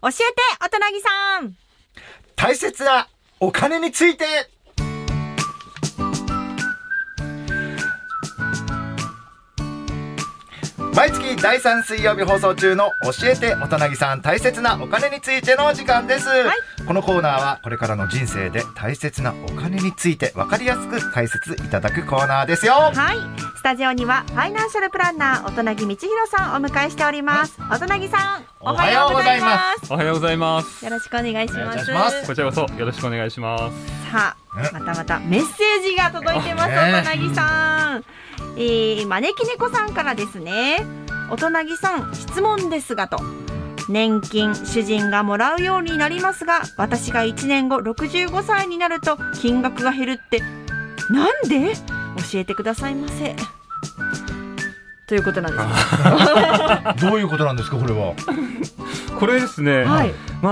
教えておとなぎさん。 大切なお金について。毎月第3水曜日放送中の教えておとなぎさん大切なお金についての時間です、このコーナーはこれからの人生で大切なお金について分かりやすく解説いただくコーナーですよ。 はい、スタジオにはファイナンシャルプランナーおとなぎみちひろさんをお迎えしております。おとなぎさん、おはようございます。 おはようございます。 よろしくお願いします。 お願いします。 こちらこそよろしくお願いします。 さあ、またメッセージが届いてます。おとなぎさん、招き猫さんからですね。おとなぎさん、質問ですがと。年金主人がもらうようになりますが、私が1年後65歳になると金額が減るってなんで？教えてくださいませ。ということなんですどういうことなんですかこれは。 これですね、 はい、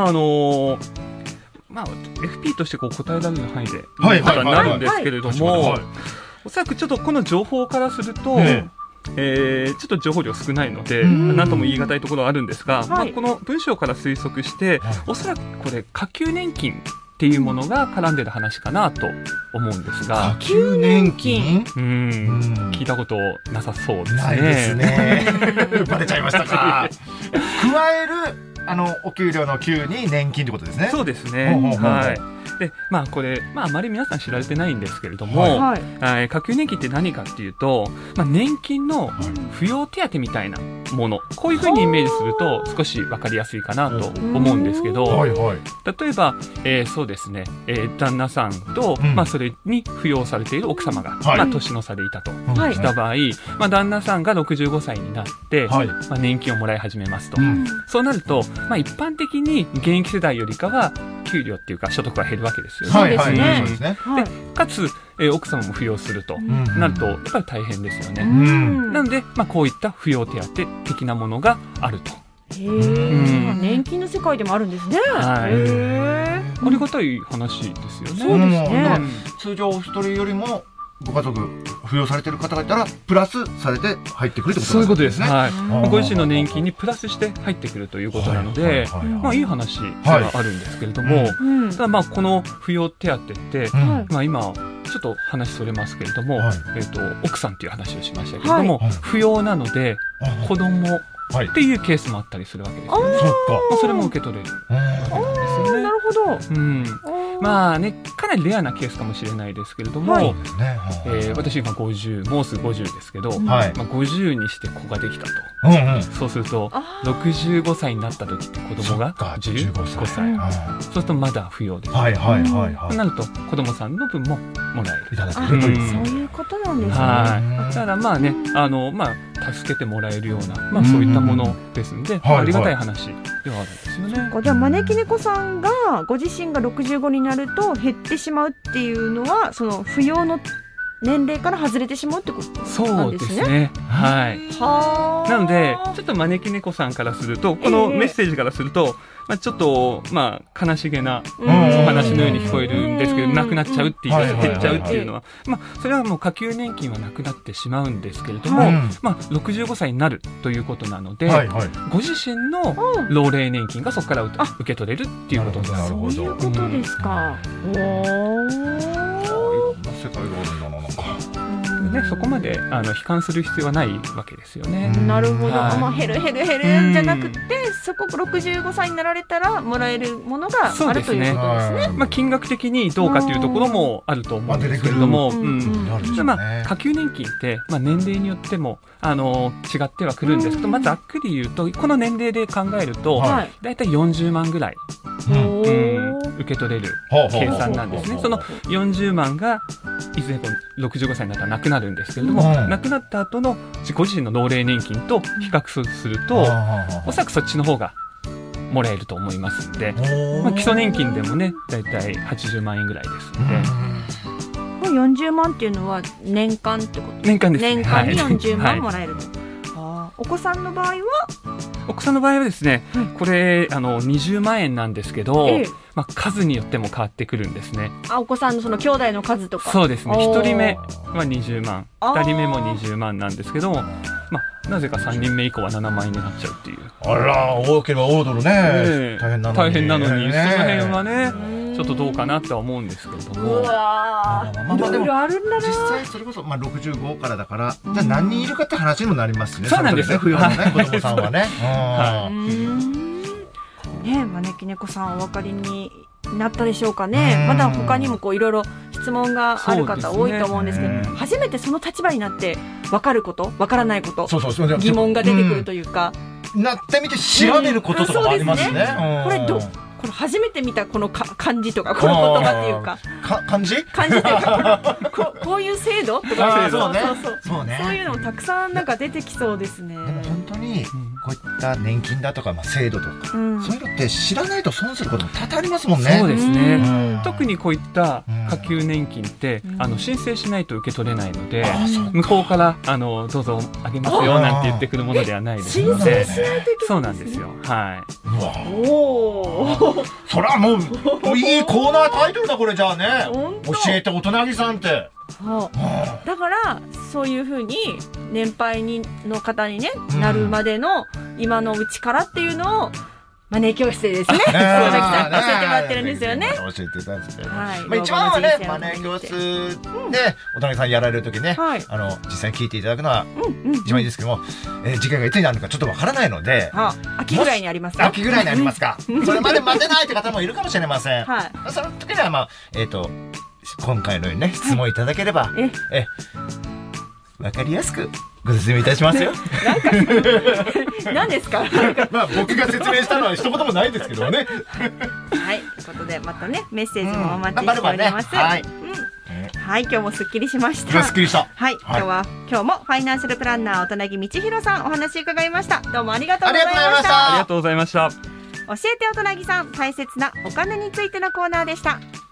FP として答えられる範囲でなるんですけれども、おそらくちょっとこの情報からすると、ちょっと情報量少ないので何とも言い難いところはあるんですが、この文章から推測して、おそらくこれ下級年金っていうものが絡んでる話かなと思うんですが。 下級年金？ 聞いたことなさそうですね。 ないですね。バレちゃいましたか。加えるお給料の給に年金ってことですね。 そうですね。はい。で、これ、あまり皆さん知られてないんですけれども、下級年金って何かっていうと、年金の扶養手当みたいなもの、こういうふうにイメージすると少し分かりやすいかなと思うんですけど、例えば、そうですね、旦那さんと、それに扶養されている奥様が、年の差でいたとした場合、旦那さんが65歳になって、年金をもらい始めますと。そうなると、一般的に現役世代よりかは給料っていうか所得が減るわけですよね。 そうですね。 でかつ、奥様も扶養するとなるとやっぱり大変ですよね。なので、こういった扶養手当的なものがあると。 年金の世界でもあるんですね。 ありがたい話ですよね。 そうですね。 通常お一人よりもご家族扶養されている方がいたらプラスされて入ってくるってことなんですね。 そういうことですね。ご自身の年金にプラスして入ってくるということなので、いい話ではあるんですけれども、ただこの扶養手当って、今ちょっと話それますけれども、奥さんという話をしましたけれども、扶養なので子供っていうケースもあったりするわけですよね。それも受け取れるわけなんですよね。 なるほど。 かなりレアなケースかもしれないですけれども、私今50、もうすぐ50ですけど、50にして子ができたと。そうすると65歳になった時って子供が15歳。そうするとまだ扶養です。となると子供さんの分ももらえる。いただけるという。 そういうことなんですね。 だから助けてもらえるような、そういったものですので、ありがたい話ではあるんですよね。 じゃあ招き猫さんがご自身が65になると減ってしまうっていうのは、その扶養の年齢から外れてしまうってことなんですね。 そうですね。なのでちょっと招き猫さんからすると、このメッセージからすると、ちょっと悲しげなお話のように聞こえるんですけど、なくなっちゃうっていう、減っちゃうっていうのは、それはもう下級年金はなくなってしまうんですけれども、65歳になるということなので、ご自身の老齢年金がそこから受け取れるっていうことです。 そういうことですか。 世界があるんだな、なんか。 そこまで悲観する必要はないわけですよね。 なるほど。減るじゃなくて、そこ65歳になられたらもらえるものがあるということですね。 金額的にどうかというところもあると思うんですけれども、下級年金って年齢によっても違ってはくるんですけど、ざっくり言うとこの年齢で考えるとだいたい40万ぐらい受け取れる計算なんですね。その40万がいずれ65歳になったらなくなるんですけれども、なくなった後のご自身の老齢年金と比較すると、おそらくそっちの方がもらえると思いますので、基礎年金でもねだいたい80万円ぐらいですので、 40万っていうのは年間ってこと？ 年間ですね。 年間に40万もらえると。お子さんの場合は奥さんの場合はですね、これ20万円なんですけど、数によっても変わってくるんですね。 お子さんのその兄弟の数とか。 そうですね。1人目は20万、2人目も20万なんですけども、なぜか3人目以降は7万円になっちゃうっていう。 あら、多ければ多いだろうね。大変なのに、 その辺はね、ちょっとどうかなとは思うんですけれども。 うわー、いろいろあるんだな。 実際それこそ65からだから、じゃあ何人いるかって話にもなりますね。 そうなんですよ。 冬のね、子供さんはね。 招き猫さんお分かりになったでしょうかね。まだ他にもいろいろ質問がある方多いと思うんですけど、初めてその立場になって分かること、分からないこと、疑問が出てくるというか、 なってみて調べることとかもありますね。 これ初めて見たこの漢字とかこの言葉っていうか、 漢字っていうかこういう制度とか、 そういうのもたくさんなんか出てきそうですね。 でも本当にこういった年金だとか制度とか、そういうのって知らないと損することも多々ありますもんね。 そうですね。特にこういった下級年金って申請しないと受け取れないので、向こうからどうぞあげますよなんて言ってくるものではないですので、そうなんですよ。はい。 それはもういいコーナータイトルだこれ。じゃあね、教えて大人ぎさんって。 だからそういうふうに年配の方にね、なるまでの今のうちからっていうのをマネー教室でですね、教えてもらってるんですよね。 教えていただいて、一番はね、マネー教室で大人さんやられる時ね、実際に聞いていただくのは一番いいですけども、時間がいつになるのかちょっとわからないので、 秋ぐらいにありますか？ 秋ぐらいにありますか？それまで待てないって方もいるかもしれません。その時には今回のようにね、質問いただければわかりやすくご説明いたしますよ。 何ですか？ 僕が説明したのは一言もないですけどね。 はい、ということでまたね、メッセージもお待ちしております。はい、今日もすっきりしました。 すっきりした。 はい、今日もファイナンシャルプランナー大人木道弘さんお話伺いました。どうもありがとうございました。 ありがとうございました。 教えて大人木さん、大切なお金についてのコーナーでした。